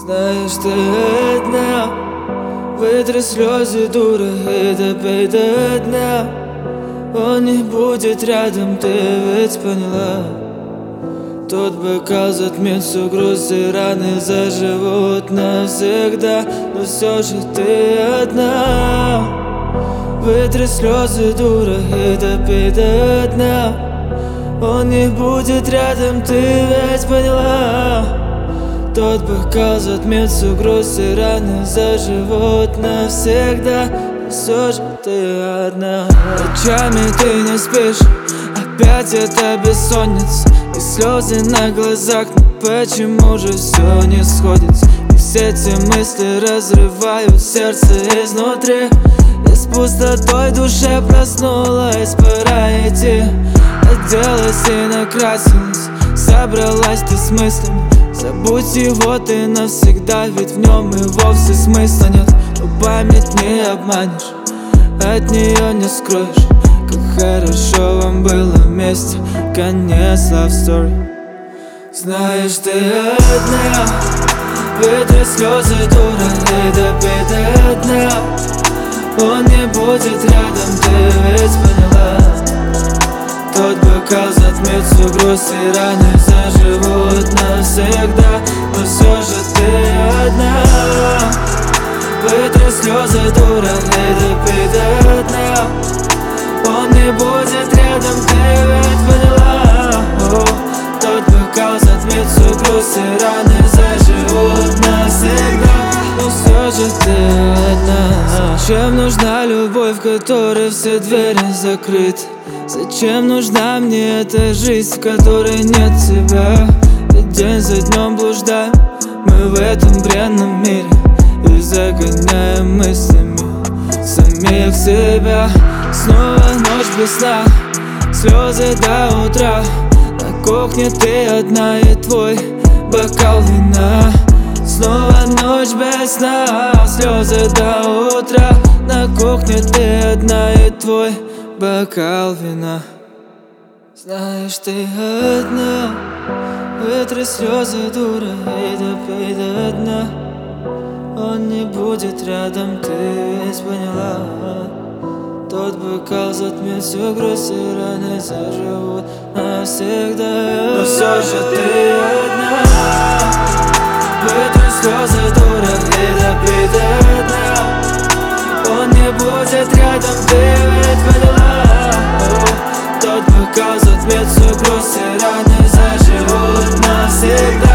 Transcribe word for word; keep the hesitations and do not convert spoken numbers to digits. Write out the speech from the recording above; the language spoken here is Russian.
Знаешь, ты одна, вытри слезы, дура, и допей до дна. Он не будет рядом, ты ведь поняла. Тот бокал затмит всю грусть, и раны заживут навсегда. Но все же ты одна. Вытри слезы, дура, и допей до дна. Он не будет рядом, ты ведь поняла. Тот бокал затмит всю грусть, и раны заживут навсегда. Но все же ты одна. Ночами ты не спишь, опять это бессонница и слезы на глазах. Но почему же все не сходится? И все эти мысли разрывают сердце изнутри. И с пустотой в душе проснулась, пора идти. Оделась и накрасилась, собралась ты с мыслями. Забудь его ты навсегда, ведь в нем и вовсе смысла нет. Но память не обманешь, от нее не скроешь. Как хорошо вам было вместе, конец love story. Знаешь, ты одна, вытри слезы, дура, и допей до дна. Он не будет рядом, ты ведь поняла. Тот бокал затмит всю грусть, и раны заживут навсегда. Но все же ты одна. Вытри слезы, дура, и допей до дна. Он не будет рядом, ты ведь поняла. О, тот бокал затмит всю грусть, и раны заживут навсегда. Но все же ты одна. Зачем нужна любовь, в которой все двери закрыты? Зачем нужна мне эта жизнь, в которой нет тебя? Ведь день за днем блуждаем мы в этом бренном мире и загоняем мыслями самих себя. Снова ночь без сна, слезы до утра. На кухне ты одна и твой бокал вина. Снова ночь без сна, слезы до утра. На кухне ты одна и твой бокал вина. Знаешь, ты одна, вытри слезы, дура, и допей до дна. Он не будет рядом, ты ведь поняла. Тот бокал затмит всю грусть, и раны заживут навсегда. Но все же ты одна. Вытри слезы, дура, и допей до дна. Он не будет рядом, ты ведь поняла. Тот бокал затмит всю грусть, и раны заживут навсегда.